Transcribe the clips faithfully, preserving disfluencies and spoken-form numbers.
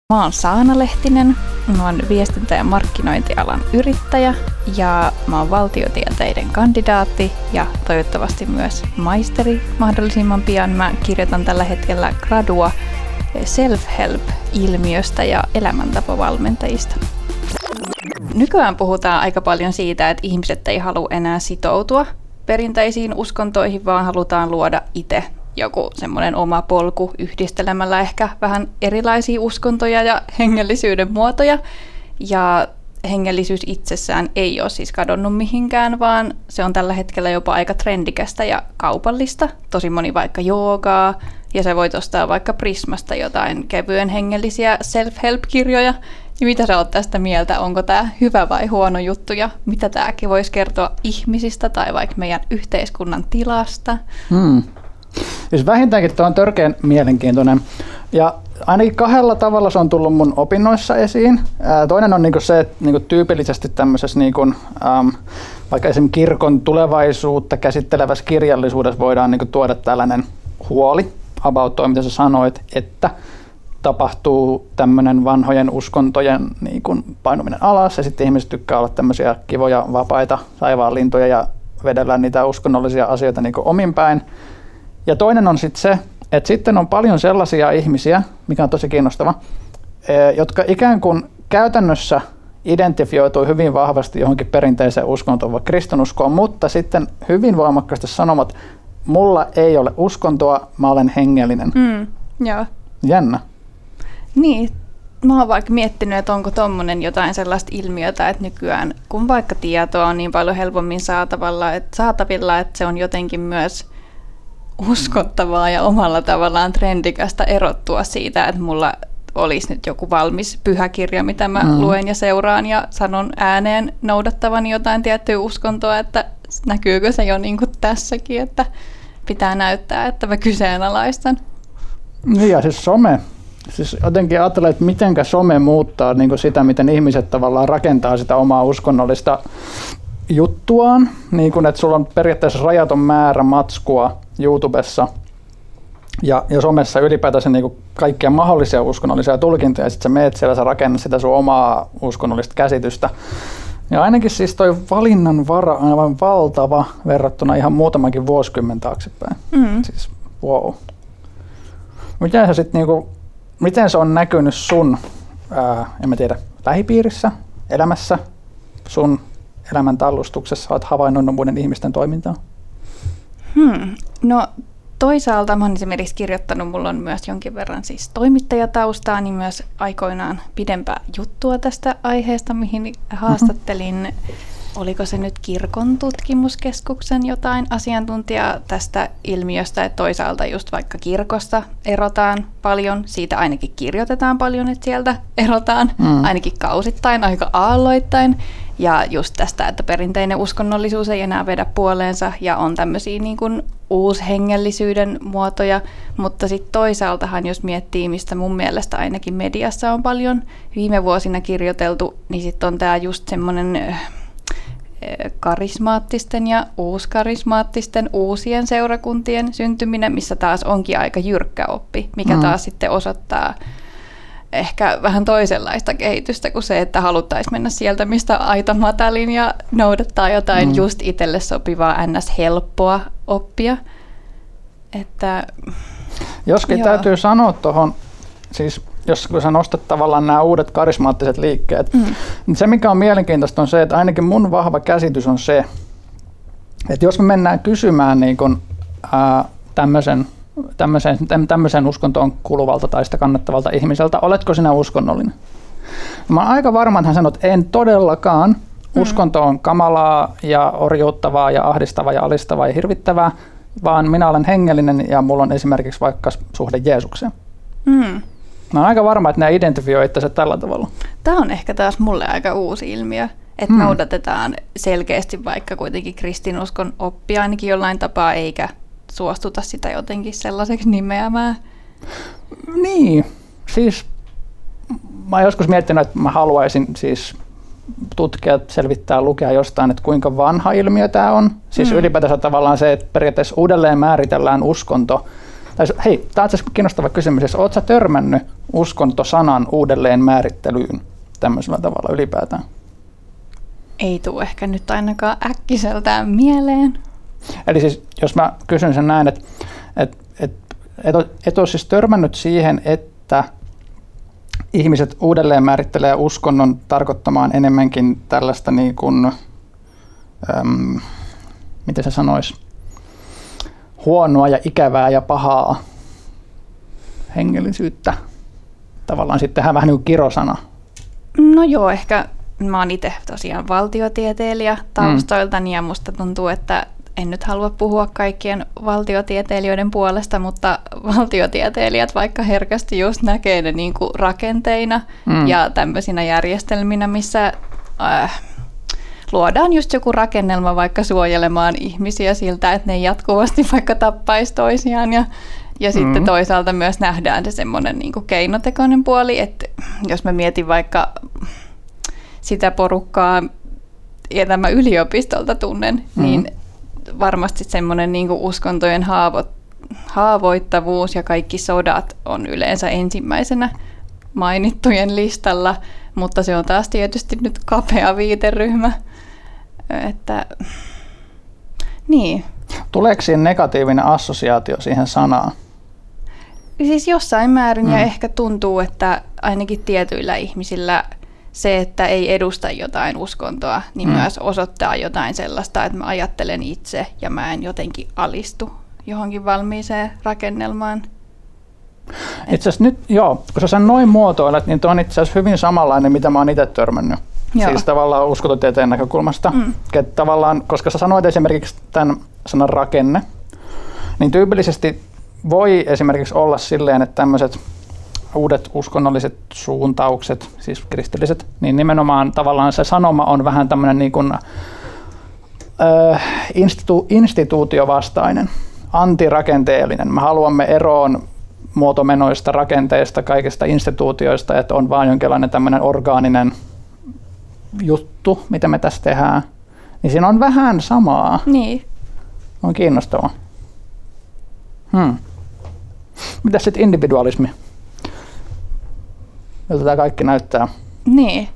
Mä oon Saana Lehtinen, mä oon viestintä- ja markkinointialan yrittäjä ja mä oon valtiotieteiden kandidaatti ja toivottavasti myös maisteri mahdollisimman pian. Mä kirjoitan tällä hetkellä gradua self-help-ilmiöstä ja elämäntapavalmentajista. Nykyään puhutaan aika paljon siitä, että ihmiset ei halua enää sitoutua perinteisiin uskontoihin, vaan halutaan luoda itse joku semmoinen oma polku yhdistelemällä ehkä vähän erilaisia uskontoja ja hengellisyyden muotoja. Ja hengellisyys itsessään ei ole siis kadonnut mihinkään, vaan se on tällä hetkellä jopa aika trendikästä ja kaupallista. Tosi moni vaikka joogaa, ja sä voit ostaa vaikka Prismasta jotain kevyen hengellisiä self-help-kirjoja. Ja mitä sä oot tästä mieltä? Onko tää hyvä vai huono juttu? Ja mitä tääkin voisi kertoa ihmisistä tai vaikka meidän yhteiskunnan tilasta? Hmm. Siis vähintäänkin tuo on törkeän mielenkiintoinen. Ja ainakin kahdella tavalla se on tullut mun opinnoissa esiin. Toinen on niinku se, että niinku tyypillisesti tämmöisessä niinku, ähm, vaikka esimerkiksi kirkon tulevaisuutta käsittelevässä kirjallisuudessa voidaan niinku tuoda tällainen huoli about toi, mitä sä sanoit, että tapahtuu tämmöinen vanhojen uskontojen niinku painuminen alas ja sitten ihmiset tykkää olla tämmöisiä kivoja, vapaita taivaanlintuja ja vedellä niitä uskonnollisia asioita niinku ominpäin. Ja toinen on sitten se, että sitten on paljon sellaisia ihmisiä, mikä on tosi kiinnostava, jotka ikään kuin käytännössä identifioituu hyvin vahvasti johonkin perinteiseen uskontoon, vaikka kristinuskoon, mutta sitten hyvin voimakkaasti sanovat, mulla ei ole uskontoa, mä olen hengellinen. Mm, joo. Jännä. Niin, mä oon vaikka miettinyt, että onko tommonen jotain sellaista ilmiötä, että nykyään kun vaikka tietoa on niin paljon helpommin saatavilla, että saatavilla, että se on jotenkin myös uskottavaa ja omalla tavallaan trendikästä erottua siitä, että mulla olisi nyt joku valmis pyhäkirja, mitä mä mm. luen ja seuraan ja sanon ääneen noudattavani jotain tiettyä uskontoa, että näkyykö se jo niin kuin tässäkin, että pitää näyttää, että mä kyseenalaistan. Niin ja siis some. Siis jotenkin ajattelen, että mitenkä some muuttaa niin kuin sitä, miten ihmiset tavallaan rakentaa sitä omaa uskonnollista juttuaan, niin kuin, että sulla on periaatteessa rajaton määrä matskua YouTubessa ja, ja somessa ylipäätänsä niin kuin kaikkia mahdollisia uskonnollisia tulkintoja, ja sitten sä meet siellä, sä rakennat sitä sun omaa uskonnollista käsitystä. Ja ainakin siis toi valinnan vara on aivan valtava verrattuna ihan muutamankin vuosikymmen taaksepäin. Mm. Siis wow. Miten, sä sit niinku, miten se on näkynyt sun, ää, en mä tiedä, lähipiirissä, elämässä, sun elämän tallustuksessa, olet havainnoinut muiden ihmisten toimintaa? Hmm. No toisaalta mä oon esimerkiksi kirjoittanut, mulla on myös jonkin verran siis toimittajataustaa, niin myös aikoinaan pidempää juttua tästä aiheesta, mihin haastattelin, mm-hmm. oliko se nyt Kirkon tutkimuskeskuksen jotain asiantuntijaa tästä ilmiöstä, että toisaalta just vaikka kirkosta erotaan paljon, siitä ainakin kirjoitetaan paljon, että sieltä erotaan, mm. ainakin kausittain, aika aalloittain. Ja just tästä, että perinteinen uskonnollisuus ei enää vedä puoleensa ja on tämmöisiä niin kuin uushengellisyyden muotoja, mutta sitten toisaaltahan jos miettii, mistä mun mielestä ainakin mediassa on paljon viime vuosina kirjoiteltu, niin sitten on tämä just semmoinen karismaattisten ja uuskarismaattisten uusien seurakuntien syntyminen, missä taas onkin aika jyrkkä oppi, mikä mm. taas sitten osoittaa ehkä vähän toisenlaista kehitystä kuin se, että haluttaisiin mennä sieltä, mistä aita matalin ja noudattaa jotain mm. just itselle sopivaa ns-helppoa oppia. Että, Joskin joo. Täytyy sanoa tuohon, siis jos kun sä nostat tavallaan nämä uudet karismaattiset liikkeet, mm. niin se mikä on mielenkiintoista on se, että ainakin mun vahva käsitys on se, että jos me mennään kysymään niin kun, ää, tämmöisen Tämmöiseen, tämmöiseen uskontoon kuuluvalta tai sitä kannattavalta ihmiseltä, oletko sinä uskonnollinen? Mä oon aika varma, että hän sanoo, että en todellakaan. Mm. Uskonto on kamalaa ja orjuuttavaa ja ahdistavaa ja alistavaa ja hirvittävää, vaan minä olen hengellinen ja mulla on esimerkiksi vaikka suhde Jeesukseen. Mm. Mä oon aika varma, että ne identifioi itse tällä tavalla. Tämä on ehkä taas mulle aika uusi ilmiö, että mm. noudatetaan selkeästi vaikka kuitenkin kristinuskon oppia ainakin jollain tapaa, eikä suostuta sitä jotenkin sellaiseksi nimeämään. Niin, siis mä oon joskus miettinyt, että mä haluaisin siis tutkia, selvittää, lukea jostain, että kuinka vanha ilmiö tämä on. Siis mm. ylipäätänsä tavallaan se, että periaatteessa uudelleen määritellään uskonto Tai, hei, tämä on itse asiassa kiinnostava kysymys. Oletko sä törmännyt uskontosanan uudelleen määrittelyyn tämmöisellä tavalla ylipäätään? Ei tule ehkä nyt ainakaan äkkiseltään mieleen. Eli siis, jos mä kysyn sen näin, että et, et, et, et ole siis törmännyt siihen, että ihmiset uudelleen määrittelee uskonnon tarkoittamaan enemmänkin tällaista niin kuin, äm, miten se sanoisi, huonoa ja ikävää ja pahaa hengellisyyttä. Tavallaan sitten tehdään vähän niin kuin kirosana. No joo, ehkä mä oon itse tosiaan valtiotieteilijä taustoiltani mm. ja musta tuntuu, että en nyt halua puhua kaikkien valtiotieteilijöiden puolesta, mutta valtiotieteilijät vaikka herkästi just näkee ne niin kuin rakenteina mm. ja tämmöisinä järjestelminä, missä äh, luodaan just joku rakennelma vaikka suojelemaan ihmisiä siltä, että ne jatkuvasti vaikka tappaisi toisiaan ja, ja mm. sitten toisaalta myös nähdään se semmoinen niin kuin keinotekoinen puoli, että jos mä mietin vaikka sitä porukkaa, ja tämä yliopistolta tunnen, mm. niin varmasti semmoinen niin kuin uskontojen haavo, haavoittavuus ja kaikki sodat on yleensä ensimmäisenä mainittujen listalla, mutta se on taas tietysti nyt kapea viiteryhmä. Että, niin. Tuleeko siihen negatiivinen assosiaatio siihen sanaan? Siis jossain määrin mm. ja ehkä tuntuu, että ainakin tietyillä ihmisillä se, että ei edusta jotain uskontoa, niin mm. myös osoittaa jotain sellaista, että mä ajattelen itse ja mä en jotenkin alistu johonkin valmiiseen rakennelmaan. Itse asiassa nyt, joo, kun sä sen noin muotoilet, niin tuo on itse asiassa hyvin samanlainen, mitä mä oon itse törmännyt. Joo. Siis tavallaan uskontotieteen näkökulmasta. Mm. Tavallaan, koska sä sanoit esimerkiksi tämän sanan rakenne, niin tyypillisesti voi esimerkiksi olla silleen, että tämmöiset uudet uskonnolliset suuntaukset, siis kristilliset, niin nimenomaan tavallaan se sanoma on vähän tämmöinen niin kuin, äh, institu- instituutiovastainen, antirakenteellinen. Me haluamme eroon muotomenoista, rakenteista, kaikista instituutioista, että on vaan jonkinlainen tämmöinen orgaaninen juttu, mitä me tässä tehdään. Niin siinä on vähän samaa. Niin. On kiinnostavaa. Hmm. Mitäs sitten individualismi? Miltä tämä kaikki näyttää? Niin.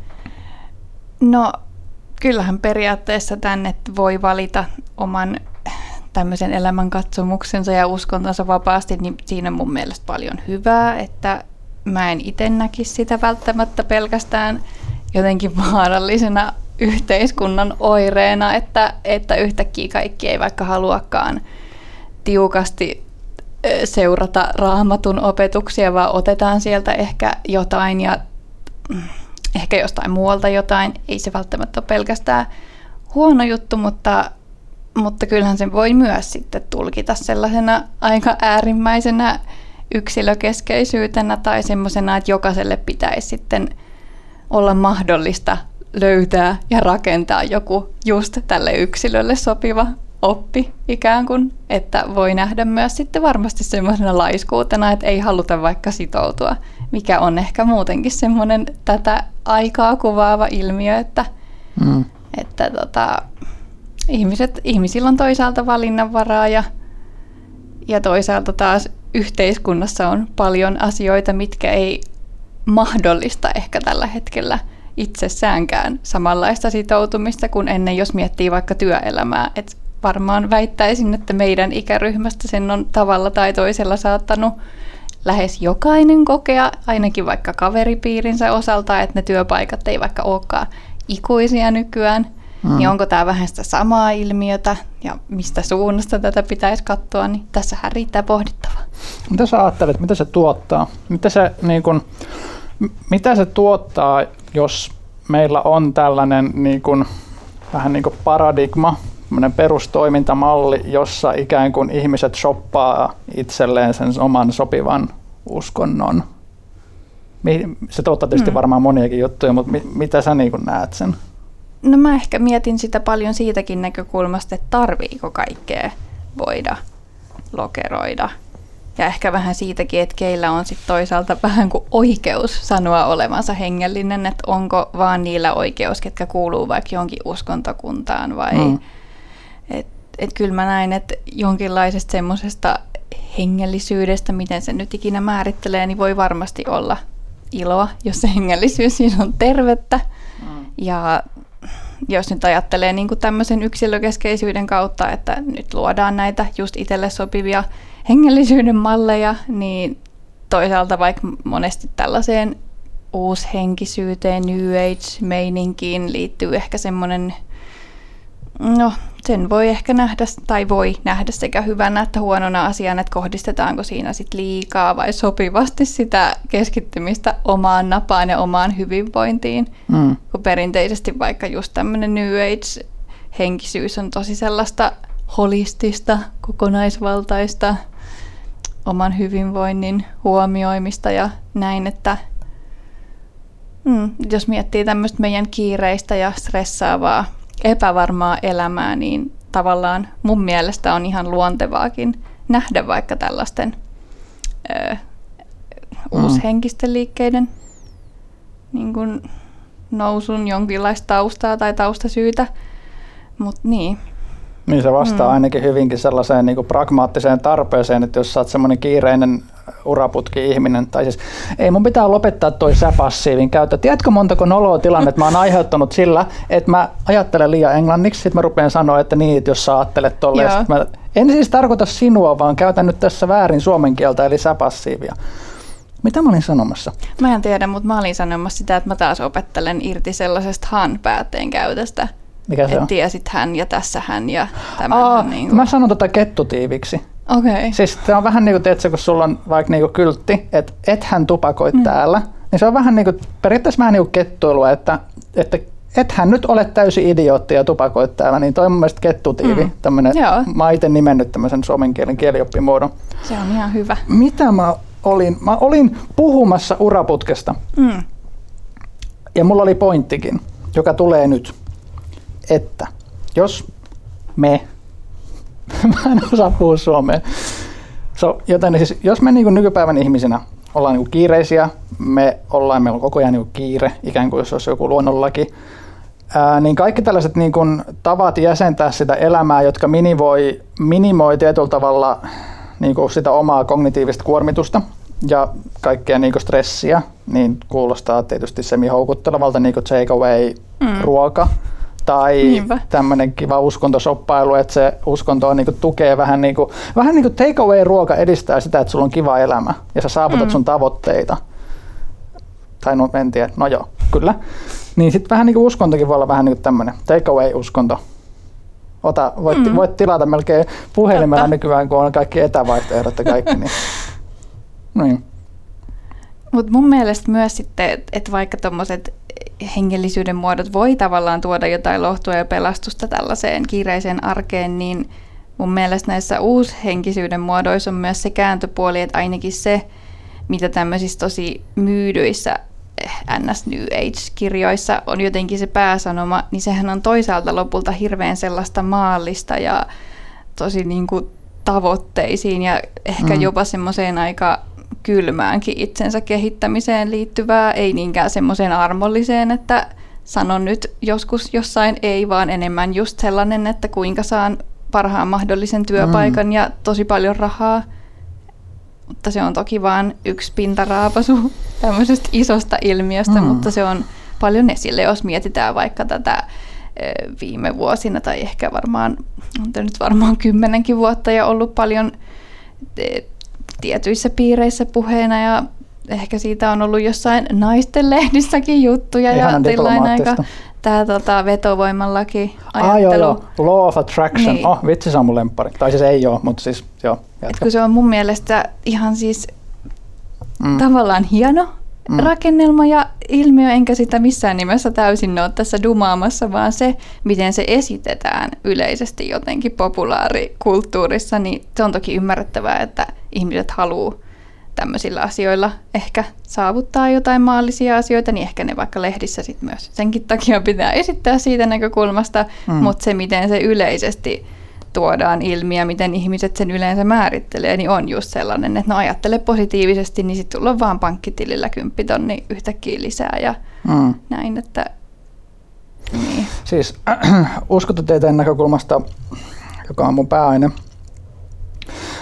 No kyllähän periaatteessa tänne voi valita oman tämmöisen elämänkatsomuksensa ja uskontonsa vapaasti, niin siinä on mun mielestä paljon hyvää, että mä en itse näkisi sitä välttämättä pelkästään jotenkin vaarallisena yhteiskunnan oireena, että, että yhtäkkiä kaikki ei vaikka haluakaan tiukasti seurata Raamatun opetuksia, vaan otetaan sieltä ehkä jotain ja ehkä jostain muualta jotain. Ei se välttämättä ole pelkästään huono juttu, mutta, mutta kyllähän sen voi myös sitten tulkita sellaisena aika äärimmäisenä yksilökeskeisyytenä tai semmoisena, että jokaiselle pitäisi sitten olla mahdollista löytää ja rakentaa joku just tälle yksilölle sopiva oppi ikään kuin, että voi nähdä myös sitten varmasti semmoisena laiskuutena, että ei haluta vaikka sitoutua, mikä on ehkä muutenkin semmoinen tätä aikaa kuvaava ilmiö, että, mm. että tota, ihmiset, ihmisillä on toisaalta valinnanvaraa ja, ja toisaalta taas yhteiskunnassa on paljon asioita, mitkä ei mahdollista ehkä tällä hetkellä itsessäänkään samanlaista sitoutumista kuin ennen, jos miettii vaikka työelämää. Et varmaan väittäisin, että meidän ikäryhmästä sen on tavalla tai toisella saattanut lähes jokainen kokea, ainakin vaikka kaveripiirinsä osalta, että ne työpaikat ei vaikka olekaan ikuisia nykyään. Mm. Niin onko tämä vähän sitä samaa ilmiötä ja mistä suunnasta tätä pitäisi katsoa, niin tässähän riittää pohdittavaa. Mitä sä ajattelet, mitä se tuottaa? Mitä se, niin kun, mitä se tuottaa, jos meillä on tällainen niin kun, vähän niin kuin paradigma, perustoimintamalli, jossa ikään kuin ihmiset shoppaa itselleen sen oman sopivan uskonnon? Se tuottaa tietysti mm. varmaan moniakin juttuja, mutta mi- mitä sä niin kun näet sen? No mä ehkä mietin sitä paljon siitäkin näkökulmasta, että tarviiko kaikkea voida lokeroida. Ja ehkä vähän siitäkin, että keillä on sitten toisaalta vähän kuin oikeus sanoa olevansa hengellinen, että onko vaan niillä oikeus, ketkä kuuluu vaikka jonkin uskontokuntaan vai... Mm. Että et kyllä mä näin, että jonkinlaisesta semmoisesta hengellisyydestä, miten se nyt ikinä määrittelee, niin voi varmasti olla iloa, jos se hengellisyys siinä on tervettä. Mm. Ja jos nyt ajattelee niin kuin tämmöisen yksilökeskeisyyden kautta, että nyt luodaan näitä just itselle sopivia hengellisyyden malleja, niin toisaalta vaikka monesti tällaiseen uushenkisyyteen, New Age-meininkiin liittyy ehkä semmoinen, no sen voi ehkä nähdä, tai voi nähdä sekä hyvänä että huonona asiana, että kohdistetaanko siinä sit liikaa vai sopivasti sitä keskittymistä omaan napaan ja omaan hyvinvointiin. Mm. Kun perinteisesti vaikka just tämmöinen New Age-henkisyys on tosi sellaista holistista, kokonaisvaltaista, oman hyvinvoinnin huomioimista ja näin, että mm, jos miettii tämmöistä meidän kiireistä ja stressaavaa, epävarmaa elämää, niin tavallaan mun mielestä on ihan luontevaakin nähdä vaikka tällaisten ö, mm. uushenkisten liikkeiden niin kun nousun jonkinlaista taustaa tai taustasyytä, mutta niin. Niin se vastaa mm. ainakin hyvinkin sellaiseen niin kuin pragmaattiseen tarpeeseen, että jos sä oot semmoinen kiireinen uraputki-ihminen, tai siis ei mun pitää lopettaa toi sä-passiivin käyttö. Tiedätkö montako noloa tilannetta mä oon aiheuttanut sillä, että mä ajattelen liian englanniksi, sit mä rupean sanoa, että niin, että jos sä ajattelet tolleen. Mä en siis tarkoita sinua, vaan käytän nyt tässä väärin suomen kieltä, eli sä-passiivia. Mitä mä olin sanomassa? Mä en tiedä, mutta mä olin sanomassa sitä, että mä taas opettelen irti sellaisesta han-päätteen käytöstä. Mikä se on? Et tiesit hän ja tässä hän ja tämän. Aa, niin kuin. Mä sanon tota kettutiiviksi. Okei. Okay. Siis se on vähän niin kuin, tiedätkö, kun sulla on vaikka niin kuin kyltti, että et hän tupakoi mm. täällä, niin se on vähän niin kuin, periaatteessa vähän niin kuin kettuilua, että, että et hän nyt ole täysin idiootti ja tupakoi täällä, niin toi on mun mielestä kettutiivi. Mm. Tämmönen, mä oon itse nimennyt tämmöisen suomen kielen kielioppimuodon. Se on ihan hyvä. Mitä mä olin? Mä olin puhumassa uraputkesta. Mm. Ja mulla oli pointtikin, joka tulee nyt. Että jos me, mä en osaa puhua suomea, so, joten siis, jos me niin kuin nykypäivän ihmisinä ollaan niin kuin kiireisiä, me ollaan, meillä on koko ajan niin kuin kiire, ikään kuin jos olisi joku luonnonlaki, ää, niin kaikki tällaiset niin kuin tavat jäsentää sitä elämää, jotka minimoi, minimoi tietyllä tavalla niin kuin sitä omaa kognitiivista kuormitusta ja kaikkea niin kuin stressiä, niin kuulostaa tietysti semi-houkuttelevalta, niin kuin take away mm. ruoka. Tai tämmöinen kiva uskontosoppailu, että se uskonto on, niinku, tukee vähän niin kuin, vähän niin kuin take away ruoka edistää sitä, että sulla on kiva elämä ja sä saavutat mm. sun tavoitteita. Tai no en tiedä, no joo, kyllä. Niin sitten vähän niin kuin uskontokin voi olla vähän niin kuin tämmöinen take away uskonto. Ota, voit, mm. voit tilata melkein puhelimella Totta. Nykyään, kun on kaikki etävaihtoehdot ja kaikki. Niin. Niin. Mutta mun mielestä myös sitten, että et vaikka tommoset hengellisyyden muodot voi tavallaan tuoda jotain lohtua ja pelastusta tällaiseen kiireiseen arkeen, niin mun mielestä näissä uushenkisyyden muodoissa on myös se kääntöpuoli, että ainakin se, mitä tämmöisissä tosi myydyissä N S New Age-kirjoissa on jotenkin se pääsanoma, niin sehän on toisaalta lopulta hirveän sellaista maallista ja tosi niin kuin tavoitteisiin ja ehkä mm. jopa semmoiseen aika kylmäänkin itsensä kehittämiseen liittyvää, ei niinkään semmoiseen armolliseen, että sanon nyt joskus jossain ei, vaan enemmän just sellainen, että kuinka saan parhaan mahdollisen työpaikan mm. ja tosi paljon rahaa. Mutta se on toki vain yksi pintaraapasu tämmöisestä isosta ilmiöstä, mm. mutta se on paljon esille, jos mietitään vaikka tätä viime vuosina tai ehkä varmaan, on nyt varmaan kymmenenkin vuotta ja ollut paljon tietyissä piireissä puheena ja ehkä siitä on ollut jossain naisten lehdissäkin juttuja. Ihanan ja aika tämä tota, vetovoimallakin ajattelu. Ah, joo, joo. Law of Attraction. Niin. Oh, vitsi, se on mun lemppari. Tai siis ei ole, mutta siis joo. Et kun se on mun mielestä ihan siis mm. tavallaan hieno mm. rakennelma ja ilmiö, enkä sitä missään nimessä täysin ole tässä dumaamassa, vaan se, miten se esitetään yleisesti jotenkin populaarikulttuurissa, niin se on toki ymmärrettävää, että ihmiset haluaa tämmöisillä asioilla ehkä saavuttaa jotain maallisia asioita, niin ehkä ne vaikka lehdissä sit myös. Senkin takia pitää esittää siitä näkökulmasta, mm. mutta se, miten se yleisesti tuodaan ilmi ja miten ihmiset sen yleensä määrittelee, niin on just sellainen, että no ajattele positiivisesti, niin sitten sulla on vaan pankkitilillä kymppitonni yhtäkkiä lisää ja mm. näin, että niin. Siis äh, uskontotieteen näkökulmasta, joka on mun pääaine,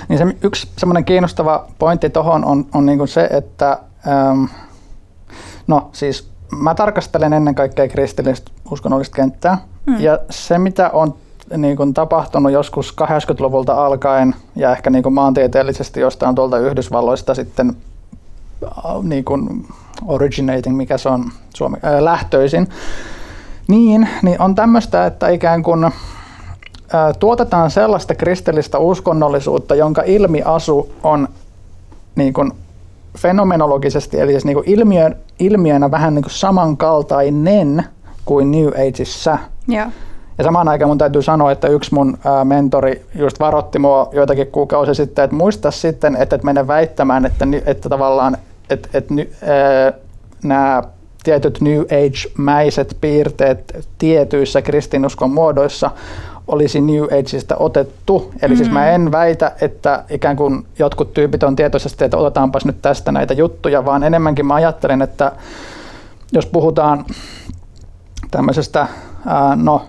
Niin se yksi semmoinen kiinnostava pointti tuohon on, on niin kuin se, että ähm, no siis mä tarkastelen ennen kaikkea kristillistä uskonnollista kenttää, mm. ja se mitä on niin kuin tapahtunut joskus kahdeksankymmentäluvulta alkaen ja ehkä niin kuin maantieteellisesti jostain tuolta Yhdysvalloista sitten niin kuin originating, mikä se on Suomi, ää, lähtöisin, niin, niin on tämmöistä, että ikään kuin ää, tuotetaan sellaista kristillistä uskonnollisuutta, jonka ilmiasu on niin kuin fenomenologisesti, eli siis niin kuin ilmiö, ilmiönä vähän niin kuin samankaltainen kuin New Ageissa. Yeah. Ja samaan aikaan mun täytyy sanoa, että yksi mun ää, mentori just varoitti mua joitakin kuukausia sitten, että muista sitten, että et mene väittämään, että, että tavallaan että, että, ää, nämä tietyt New Age-mäiset piirteet tietyissä kristinuskon muodoissa olisi New Ageista otettu. Eli mm-hmm. siis mä en väitä, että ikään kuin jotkut tyypit on tietoisesti, että otetaanpas nyt tästä näitä juttuja, vaan enemmänkin mä ajattelen, että jos puhutaan tämmöisestä, ää, no,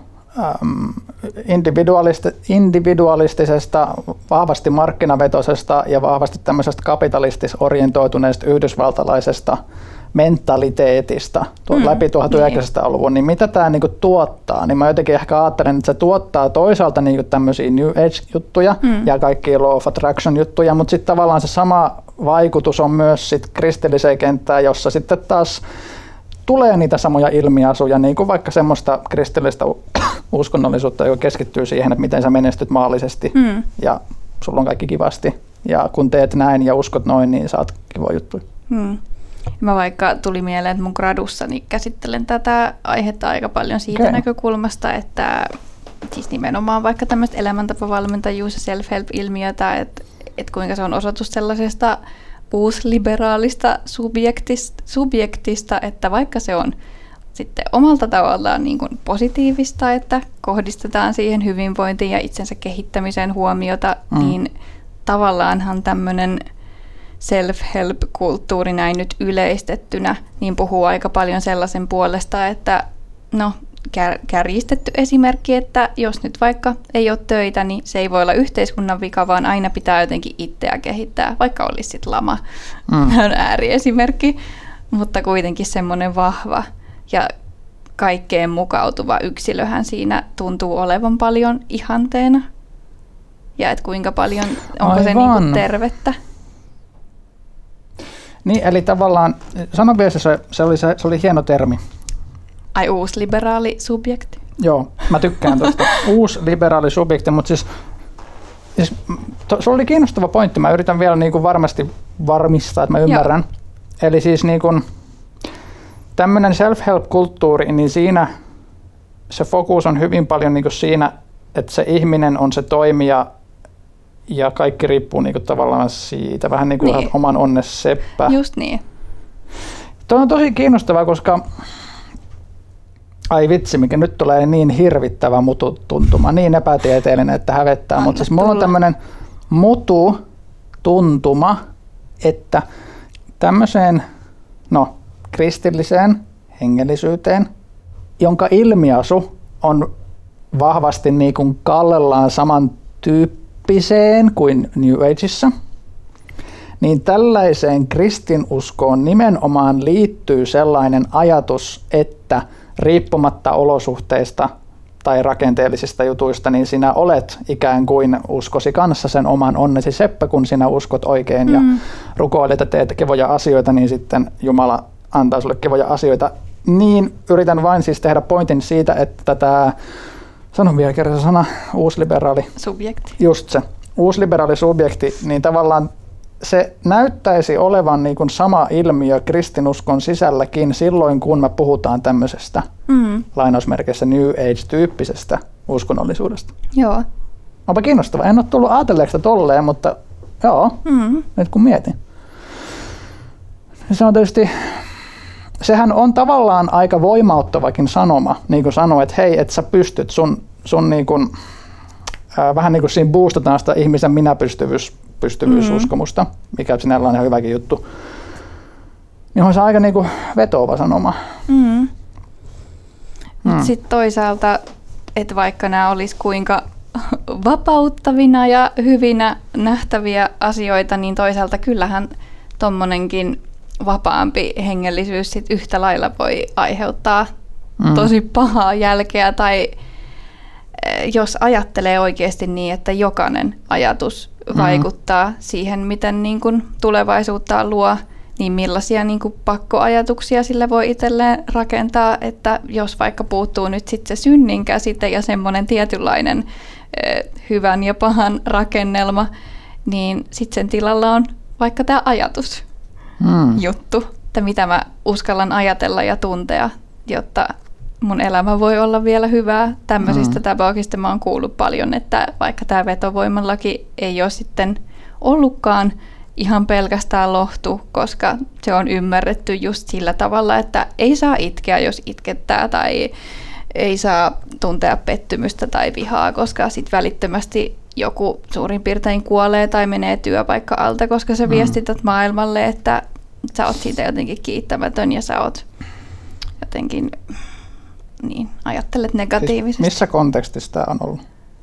individualistisesta, vahvasti markkinavetoisesta ja vahvasti tämmöisestä kapitalistis-orientoituneesta yhdysvaltalaisesta mentaliteetista mm, läpi tuhatyhdeksänsataaluvun, niin mitä tämä niinku tuottaa? Niin mä jotenkin ehkä ajattelen, että se tuottaa toisaalta niinku tämmöisiä New Age-juttuja mm. ja kaikkia Law of Attraction-juttuja, mutta sitten tavallaan se sama vaikutus on myös sit kristilliseen kenttään, jossa sitten taas tulee niitä samoja ilmiasuja, niin kuin vaikka semmoista kristillistä uskonnollisuutta, joka keskittyy siihen, että miten sä menestyt maallisesti mm. ja sulla on kaikki kivasti. Ja kun teet näin ja uskot noin, niin saat kivoja juttuja. Mm. Mä vaikka tuli mieleen, että mun gradussani käsittelen tätä aihetta aika paljon siitä okay. näkökulmasta, että siis nimenomaan vaikka tämmöistä elämäntapavalmentajuus- ja self-help-ilmiötä, että, että kuinka se on osoitus sellaisesta uusliberaalista subjektista, subjektista, että vaikka se on sitten omalta tavallaan niin kuin positiivista, että kohdistetaan siihen hyvinvointiin ja itsensä kehittämiseen huomiota, mm. niin tavallaanhan tämmöinen self-help-kulttuuri näin nyt yleistettynä, niin puhuu aika paljon sellaisen puolesta, että no kär, kärjistetty esimerkki, että jos nyt vaikka ei ole töitä, niin se ei voi olla yhteiskunnan vika, vaan aina pitää jotenkin itseä kehittää, vaikka olisi sitten lama. Mm. on ääriesimerkki, mutta kuitenkin semmoinen vahva ja kaikkeen mukautuva yksilöhän siinä tuntuu olevan paljon ihanteena. Ja että kuinka paljon, onko Aivan. se niinku tervettä. Niin, eli tavallaan, sano vielä se, se, oli, se, se oli hieno termi. Ai uusliberaali subjekti? Joo, mä tykkään tuosta. Uusliberaali subjekti, mutta siis, siis to, se oli kiinnostava pointti. Mä yritän vielä niin kuin varmasti varmistaa, että mä ymmärrän. Joo. Eli siis niin kuin tämmöinen self-help-kulttuuri, niin siinä se fokus on hyvin paljon niin kuin siinä, että se ihminen on se toimija ja kaikki riippuu niin kuin tavallaan siitä, vähän niin kuin niin. oman onnes seppä. Just niin. Tuo on tosi kiinnostavaa, koska ai vitsi, mikä nyt tulee niin hirvittävä mututuntuma, niin epätieteellinen, että hävettää. Anna Mutta siis mulla on tämmöinen mututuntuma, että tämmöiseen no, kristilliseen hengellisyyteen, jonka ilmiasu on vahvasti niin kuin kallellaan samantyyppiseen kuin New Ageissa, niin tällaiseen kristinuskoon nimenomaan liittyy sellainen ajatus, että riippumatta olosuhteista tai rakenteellisista jutuista, niin sinä olet ikään kuin uskosi kanssa sen oman onnesi seppä, kun sinä uskot oikein mm. ja rukoilet ja teet kivoja asioita, niin sitten Jumala antaa sulle kivoja asioita. Niin yritän vain siis tehdä pointin siitä, että tämä, sanon vielä kerran se sana, uusliberaali subjekti. Just se, uusliberaali subjekti, niin tavallaan se näyttäisi olevan niin kuin sama ilmiö kristinuskon sisälläkin silloin, kun me puhutaan tämmöisestä mm. lainausmerkeissä New Age-tyyppisestä uskonnollisuudesta. Joo. Onpa kiinnostavaa. En ole tullut ajatelleeksi tolleen, mutta joo, mm. nyt kun mietin. Se on tietysti, sehän on tavallaan aika voimauttavakin sanoma, niin kuin sanoa, että hei, että sä pystyt, sun, sun niin kuin, äh, vähän niin kuin siinä boostataan sitä ihmisen minäpystyvyys, pystyvyysuskomusta, mm-hmm. mikä sinällä on ihan hyväkin juttu, niin on se aika niin kuin vetoava sanoma. Mm. Mm. Sitten toisaalta, että vaikka nämä olisi kuinka vapauttavina ja hyvinä nähtäviä asioita, niin toisaalta kyllähän tommonenkin vapaampi hengellisyys sit yhtä lailla voi aiheuttaa mm. tosi pahaa jälkeä, tai jos ajattelee oikeasti niin, että jokainen ajatus mm. vaikuttaa siihen, miten niin kun tulevaisuutta luo, niin millaisia niin kun pakkoajatuksia sillä voi itselleen rakentaa, että jos vaikka puuttuu nyt sitten se synnin käsite ja semmoinen tietynlainen eh, hyvän ja pahan rakennelma, niin sitten sen tilalla on vaikka tämä ajatus mm. juttu, että mitä mä uskallan ajatella ja tuntea, jotta mun elämä voi olla vielä hyvää. Tämmöisistä mm. tapauksista mä oon kuullut paljon, että vaikka tämä vetovoimalaki ei ole sitten ollutkaan ihan pelkästään lohtu, koska se on ymmärretty just sillä tavalla, että ei saa itkeä, jos itkettää, tai ei saa tuntea pettymystä tai vihaa, koska sitten välittömästi joku suurin piirtein kuolee tai menee työpaikka alta, koska sä viestität maailmalle, että sä oot siitä jotenkin kiittämätön ja sä oot jotenkin, niin, ajattelet negatiivisesti. Siis missä kontekstissa tämä on ollut?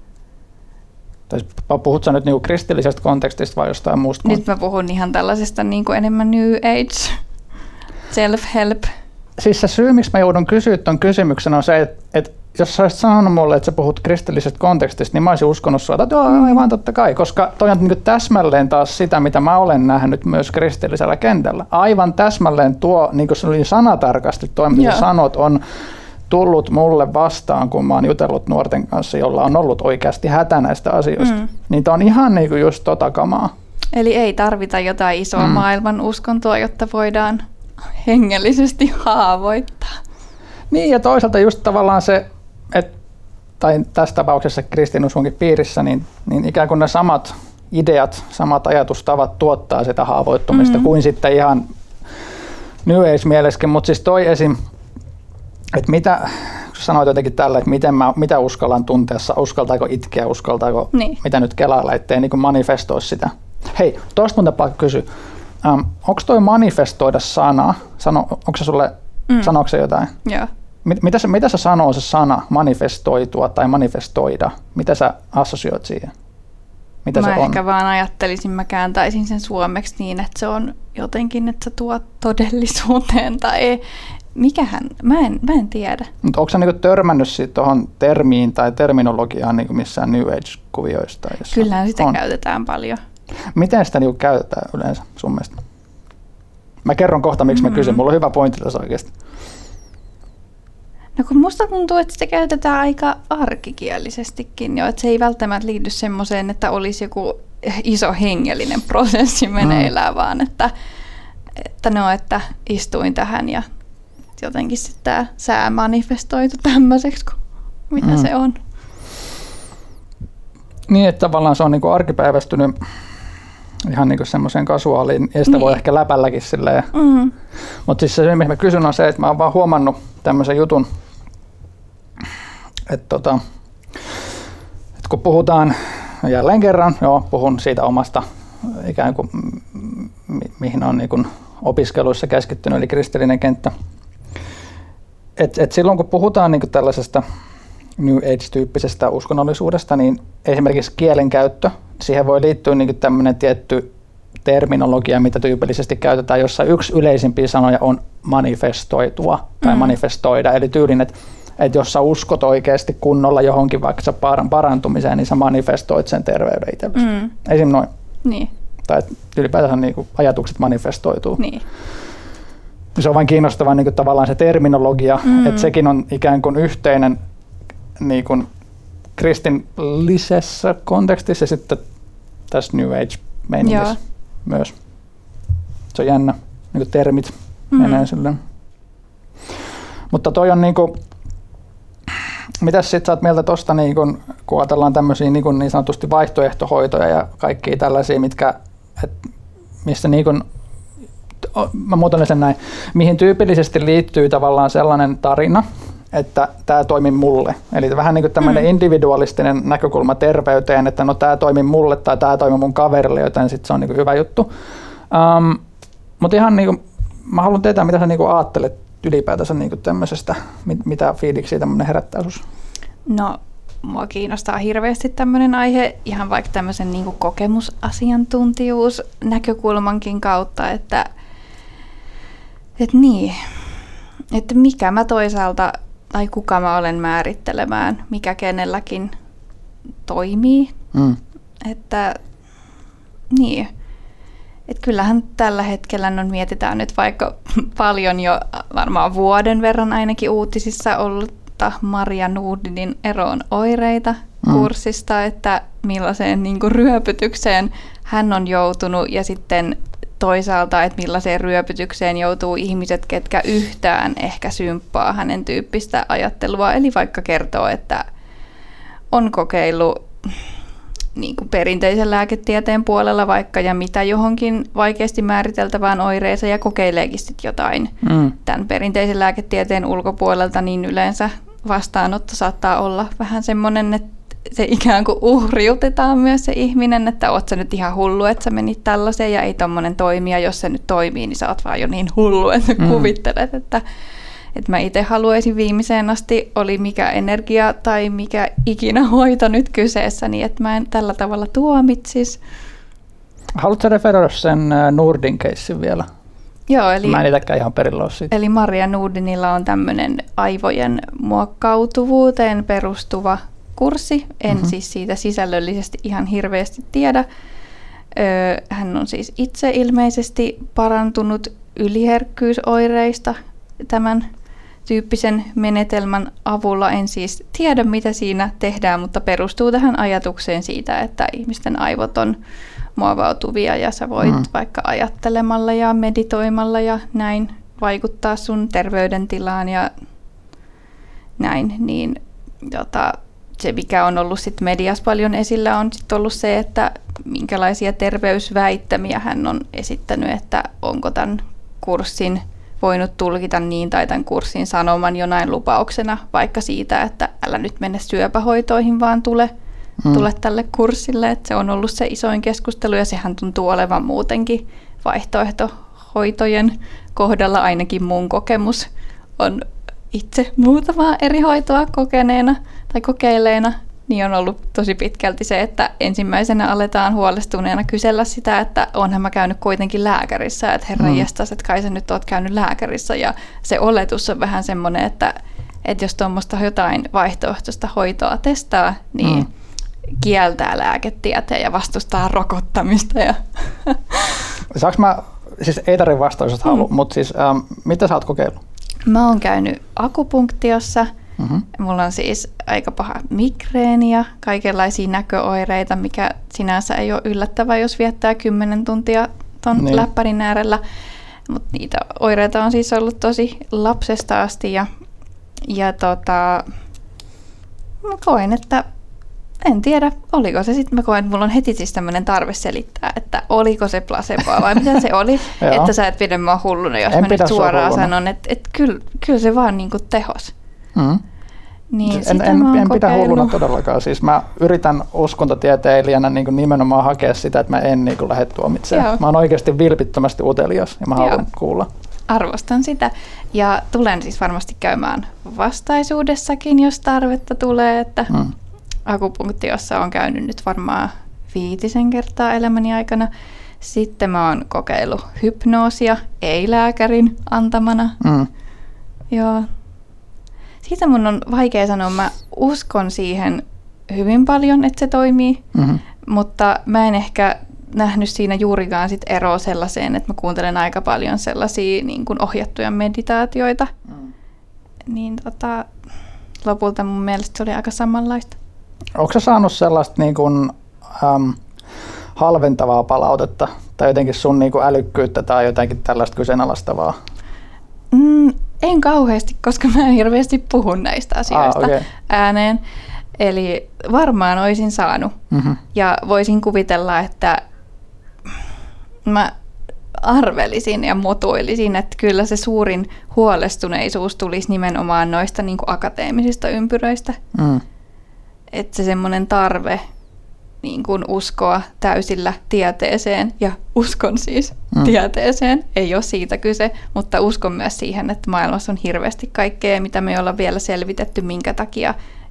Tai puhut sä nyt niinku kristillisestä kontekstista vai jostain muusta? Nyt mä puhun ihan tällaisesta niinku enemmän New Age, self-help. Siis se syy, miksi mä joudun kysyä ton kysymyksen on se, että, että jos sä olisit sanonut mulle, että sä puhut kristillisestä kontekstista, niin mä olisin uskonut sua, että joo, aivan totta kai, koska toi on niin täsmälleen taas sitä, mitä mä olen nähnyt myös kristillisellä kentällä. Aivan täsmälleen tuo, niin kuin se oli sanatarkasti, tuo mitä sä sanot, on tullut mulle vastaan, kun mä oon jutellut nuorten kanssa, jolla on ollut oikeasti hätä näistä asioista. Mm. Niin tää on ihan niin kuin just tota kamaa. Eli ei tarvita jotain isoa mm. maailman uskontoa, jotta voidaan hengellisesti haavoittaa. Niin, ja toisaalta just tavallaan se, että, tai tässä tapauksessa kristinuskonssakin piirissä, niin, niin ikään kuin ne samat ideat, samat ajatustavat tuottaa sitä haavoittumista mm-hmm. kuin sitten ihan New Age-mielessäkin, mutta siis toi esim, että mitä, sanoit jotenkin tällä, että miten mä, mitä uskallan tuntea, uskaltaako itkeä, uskaltaako, niin. mitä nyt kelailla, ettei niin kuin manifestoi sitä. Hei, tuosta mun tapaa kysyä, ähm, onko toi manifestoida sana, Sano, onko se sulle, mm. sanooko se jotain? Joo. Mit, mitä, se, mitä se sanoo se sana manifestoitua tai manifestoida? Mitä sä assosioit siihen? Mitä mä se on? ehkä vaan ajattelisin, mä kääntäisin sen suomeksi niin, että se on jotenkin, että sä tuot todellisuuteen tai mikähän, mä en, mä en tiedä. Mutta onko sä niinku törmännyt tuohon termiin tai terminologiaan niinku missään New Age-kuvioista? Kyllähän sitä on. Käytetään paljon. Miten sitä niinku käytetään yleensä sun mielestä? Mä kerron kohta, miksi mm-hmm. mä kysyn. Mulla on hyvä pointti tässä oikeasti. No kun musta tuntuu, että sitä käytetään aika arkikielisestikin jo, että se ei välttämättä liity semmoiseen, että olisi joku iso hengellinen prosessi meneillään, mm. vaan että, että no, että istuin tähän ja jotenkin sitten tämä sää manifestoitu tämmöiseksi, mitä mm. se on. Niin, että tavallaan se on niinku arkipäiväistynyt ihan niinku semmoiseen kasuaaliin, ja sitä niin. voi ehkä läpälläkin silleen. Mm. Mutta siis se, mitä mä kysyn, on se, että mä oon vaan huomannut tämmöisen jutun, että tota, et kun puhutaan jälleen kerran, joo, puhun siitä omasta ikään kuin mi- mihin on niin kuin opiskeluissa keskittynyt, eli kristillinen kenttä. Et, et silloin kun puhutaan niin kuin tällaisesta New Age-tyyppisestä uskonnollisuudesta, niin esimerkiksi kielenkäyttö, siihen voi liittyä niin kuin tämmöinen tietty terminologia, mitä tyypillisesti käytetään, jossa yksi yleisimpiä sanoja on manifestoitua tai mm. manifestoida, eli tyylin, että että jos sä uskot oikeasti kunnolla johonkin vaikka parantumiseen, niin sä manifestoit sen terveyden itsellesi. Mm. Esim. Noin. Niin. Tai ylipäätään niinku ajatukset manifestoituu. Niin. Se on vain kiinnostavaa niinku tavallaan se terminologia, mm. että sekin on ikään kuin yhteinen niinku kristillisessä kontekstissa ja sitten tässä New Age-meiningissä myös. Se on jännä, niinku termit mm. menee silleen. Mutta toi on niinku, mitäs sit sä oot mieltä tosta, niin kun, kun ajatellaan tämmöisiä niin, niin sanotusti vaihtoehtohoitoja ja kaikkia tällaisia, mitkä, et, missä niin kun, mä muotoilen sen näin, mihin tyypillisesti liittyy tavallaan sellainen tarina, että tämä toimi mulle. Eli vähän niin kuin tämmöinen mm. individualistinen näkökulma terveyteen, että no tämä toimi mulle tai tämä toimi mun kaverille, joten sitten se on niin kuin hyvä juttu. Um, Mutta ihan niin kuin, mä haluan tietää, mitä sä niin kuin ajattelet ylipäätänsä niin kuin tämmöisestä, mit, mitä fiiliksiä tämmöinen herättää sus? No mua kiinnostaa hirveästi tämmöinen aihe, ihan vaikka tämmöisen niin kuin kokemusasiantuntijuus näkökulmankin kautta, että, että niin, että mikä mä toisaalta, tai kuka mä olen määrittelemään, mikä kenelläkin toimii, mm. että niin. Et kyllähän tällä hetkellä no mietitään nyt vaikka paljon jo varmaan vuoden verran ainakin uutisissa ollutta Maria Nordinin eroon oireita mm. kurssista, että millaiseen niin kuin ryöpytykseen hän on joutunut ja sitten toisaalta, että millaiseen ryöpytykseen joutuu ihmiset, ketkä yhtään ehkä symppaa hänen tyyppistä ajattelua. Eli vaikka kertoo, että on kokeillut niin kuin perinteisen lääketieteen puolella vaikka ja mitä johonkin vaikeasti määriteltävään oireeseen ja kokeileekin sitten jotain mm. tämän perinteisen lääketieteen ulkopuolelta, niin yleensä vastaanotto saattaa olla vähän semmoinen, että se ikään kuin uhriutetaan myös se ihminen, että oot sä nyt ihan hullu, että sä menit tällaiseen ja ei tommonen toimi ja jos se nyt toimii, niin sä oot vaan jo niin hullu, että mm. kuvittelet, että että mä itse haluaisin viimeiseen asti, oli mikä energia tai mikä ikinä hoito nyt kyseessä, niin että mä en tällä tavalla tuomitsis. Haluatko referoida sen Nordin keissin vielä? Joo, eli, mä en itsekään ihan perillä ole siitä. Eli Maria Nordinilla on tämmöinen aivojen muokkautuvuuteen perustuva kurssi. En mm-hmm. siis siitä sisällöllisesti ihan hirveästi tiedä. Öö, hän on siis itse ilmeisesti parantunut yliherkkyysoireista tämän tyyppisen menetelmän avulla. En siis tiedä, mitä siinä tehdään, mutta perustuu tähän ajatukseen siitä, että ihmisten aivot on muovautuvia ja sä voit mm. vaikka ajattelemalla ja meditoimalla ja näin vaikuttaa sun terveydentilaan ja näin. Niin, jota, se, mikä on ollut sit mediassa paljon esillä, on sit ollut se, että minkälaisia terveysväittämiä hän on esittänyt, että onko tämän kurssin voinut tulkita niin tai tämän kurssin sanoman jonain lupauksena vaikka siitä, että älä nyt mene syöpähoitoihin, vaan tule, mm. tule tälle kurssille. Että se on ollut se isoin keskustelu ja sehän tuntuu olevan muutenkin vaihtoehtohoitojen kohdalla, ainakin mun kokemus on itse muutamaa eri hoitoa kokeneena tai kokeileena, niin on ollut tosi pitkälti se, että ensimmäisenä aletaan huolestuneena kysellä sitä, että onhan mä käynyt kuitenkin lääkärissä, että herra mm. jestas, että kai sä nyt oot käynyt lääkärissä, ja se oletus on vähän semmoinen, että, että jos tuommoista jotain vaihtoehtoista hoitoa testaa, niin mm. kieltää lääketieteen ja vastustaa rokottamista. Ja Saanko mä, siis ei tarvitse vastaus, jos haluaa, mm. mutta siis ähm, mitä sä oot kokeillut? Mä oon käynyt akupunktiossa. Mm-hmm. Mulla on siis aika paha migreeni ja kaikenlaisia näköoireita, mikä sinänsä ei ole yllättävää, jos viettää kymmenen tuntia ton niin. läppärin äärellä. Mutta niitä oireita on siis ollut tosi lapsesta asti ja, ja tota, mä koen, että en tiedä, oliko se sitten, mä koen, että mulla on heti siis tämmöinen tarve selittää, että oliko se placeboa vai mitä se oli, että sä et pidä mua hulluna, jos en mä nyt suoraan sanon, että, että kyllä, kyllä se vaan niinku tehos. Mm. Niin, en en, en pidä hulluna todellakaan. Siis mä yritän uskontotieteilijänä niin kuin nimenomaan hakea sitä, että mä en niin kuin lähde tuomitsemaan. Mä oon oikeasti vilpittömästi utelias ja mä haluan Joo. kuulla. Arvostan sitä. Ja tulen siis varmasti käymään vastaisuudessakin, jos tarvetta tulee. Että mm. akupunktiossa on käynyt nyt varmaan viitisen kertaa elämäni aikana. Sitten mä oon kokeillut hypnoosia, ei lääkärin antamana. Mm. Joo. Siitä mun on vaikea sanoa. Mä uskon siihen hyvin paljon, että se toimii, mm-hmm. mutta mä en ehkä nähnyt siinä juurikaan sit eroa sellaiseen, että mä kuuntelen aika paljon sellaisia niin kuin ohjattuja meditaatioita. Mm. Niin tota, lopulta mun mielestä se oli aika samanlaista. Onko sä saanut sellaista niin kuin, äm, halventavaa palautetta tai jotenkin sun niin kuin älykkyyttä tai jotenkin tällaista kyseenalaistavaa? Mm, en kauheasti, koska mä en hirveästi puhu näistä asioista ah, okay. ääneen. Eli varmaan olisin saanut. Mm-hmm. Ja voisin kuvitella, että mä arvelisin ja mutuilisin, että kyllä se suurin huolestuneisuus tulisi nimenomaan noista niin kuin akateemisista ympyröistä. Mm. Että se semmoinen tarve niin kuin uskoa täysillä tieteeseen, ja uskon siis mm. tieteeseen, ei ole siitä kyse, mutta uskon myös siihen, että maailmassa on hirveästi kaikkea, mitä me ei olla vielä selvitetty, minkä takia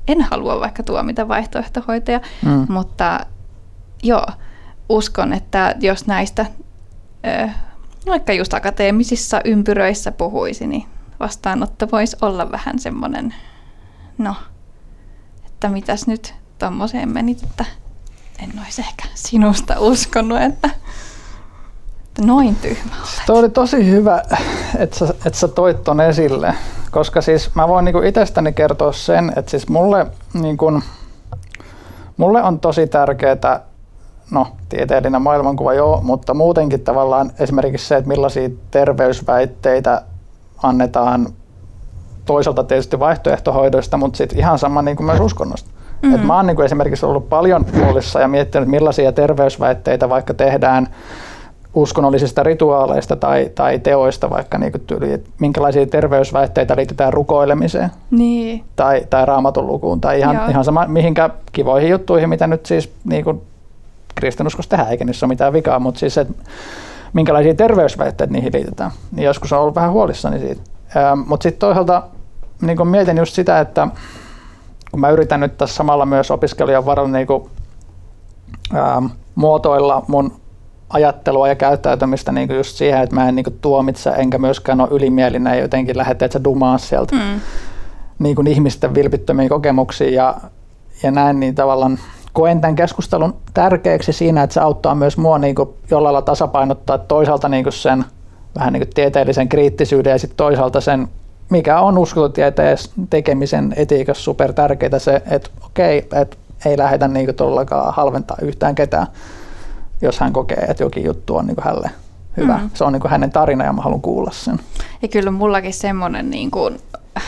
en halua vaikka tuomita vaihtoehtohoitoja, Mm. mutta joo, uskon, että jos näistä ö, vaikka just akateemisissa ympyröissä puhuisi, niin vastaanotto voisi olla vähän semmoinen, no, että mitäs nyt tommoseen menit, että en olisi ehkä sinusta uskonut, että, että noin tyhmä olet. Tuo oli tosi hyvä, että sä, että sä toit ton esille, koska siis mä voin niinku itsestäni kertoa sen, että siis mulle, niinku, mulle on tosi tärkeää, no tieteellinen maailmankuva joo, mutta muutenkin tavallaan esimerkiksi se, että millaisia terveysväitteitä annetaan toisaalta tietysti vaihtoehtohoidoista, mutta sitten ihan sama niin kuin myös uskonnosta. Mm-hmm. Et mä oon niin kuin esimerkiksi ollut paljon huolissa ja miettinyt, millaisia terveysväitteitä vaikka tehdään uskonnollisista rituaaleista tai, tai teoista, vaikka niin kuin tyyli, että minkälaisia terveysväitteitä liitetään rukoilemiseen niin. tai, tai raamatun lukuun tai ihan, ihan sama mihinkä kivoihin juttuihin, mitä nyt siis niin kuin kristinuskossa tehdään, eikä niissä ole mitään vikaa, mutta siis että minkälaisia terveysväitteitä niihin liitetään. Niin joskus on ollut vähän huolissani siitä. Ähm, mutta sitten toisaalta niin mietin just sitä, että kun mä yritän nyt tässä samalla myös opiskelijan varalla niin kuin, ähm, muotoilla mun ajattelua ja käyttäytymistä niin kuin just siihen, että mä en niin kuin tuomitse enkä myöskään ole ylimielinen ja jotenkin lähde, että sä dumaa sieltä mm. niin kuin ihmisten vilpittömiä kokemuksia ja, ja näin, niin tavallaan koen tämän keskustelun tärkeäksi siinä, että se auttaa myös mua niin kuin jollain lailla tasapainottaa toisaalta niin kuin sen vähän niin kuin tieteellisen kriittisyyden ja sitten toisaalta sen, mikä on uskototieteen tekemisen etiikassa super tärkeää se, että okei, että ei lähdetä niin kuin todellakaan halventaa yhtään ketään, jos hän kokee, että jokin juttu on niin kuin hänelle hyvä. Mm. Se on niin kuin hänen tarina ja mä haluan kuulla sen. Ja kyllä mullakin semmoinen niin kuin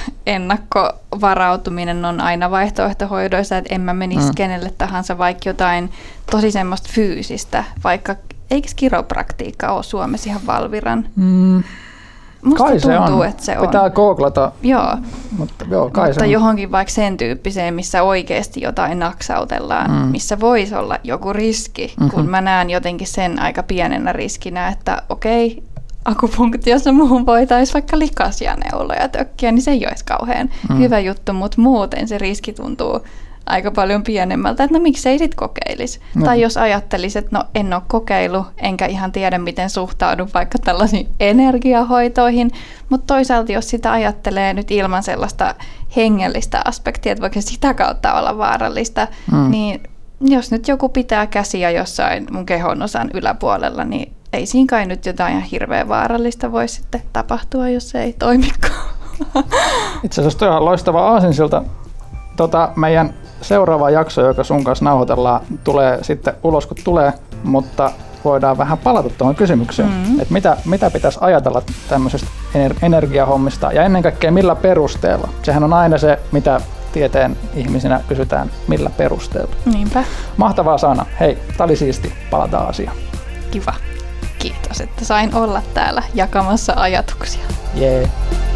ennakkovarautuminen on aina vaihtoehtohoidoissa, että en mä menisi mm. kenelle tahansa vaikka jotain tosi semmoista fyysistä, vaikka eikö kiropraktiikka ole Suomessa ihan Valviran? Mm. Musta kai tuntuu, se on. että se on. Pitää googlata. Joo. Mutta, joo, kai mutta se on. johonkin vaikka sen tyyppiseen, missä oikeasti jotain naksautellaan, mm. missä voisi olla joku riski, mm-hmm. kun mä näen jotenkin sen aika pienenä riskinä, että okei, akupunktiossa muuhun voitaisiin vaikka likaisia neuloja tökkiä, niin se ei olisi kauhean mm. hyvä juttu, mutta muuten se riski tuntuu aika paljon pienemmältä, että no miksei sit kokeilisi. No. Tai jos ajattelisi, että no en ole kokeillut, enkä ihan tiedä miten suhtaudun vaikka tällaisiin energiahoitoihin, mutta toisaalta jos sitä ajattelee nyt ilman sellaista hengellistä aspektia, että voiko sitä kautta olla vaarallista, mm. niin jos nyt joku pitää käsiä jossain mun kehonosan yläpuolella, niin ei siinä kai nyt jotain ihan hirveän vaarallista voi sitten tapahtua, jos se ei toimikaan. Itse asiassa toi on loistava aasinsilta. Tota, meidän seuraava jakso, joka sun kanssa nauhoitellaan, tulee sitten ulos kun tulee, mutta voidaan vähän palata tuohon kysymykseen, mm-hmm. että mitä, mitä pitäisi ajatella tämmöisestä energiahommista ja ennen kaikkea millä perusteella. Sehän on aina se, mitä tieteen ihmisinä kysytään, millä perusteella. Niinpä. Mahtavaa Sanna. Hei, tää oli siisti. Palataan asiaan. Kiva. Kiitos, että sain olla täällä jakamassa ajatuksia. Jee. Yeah.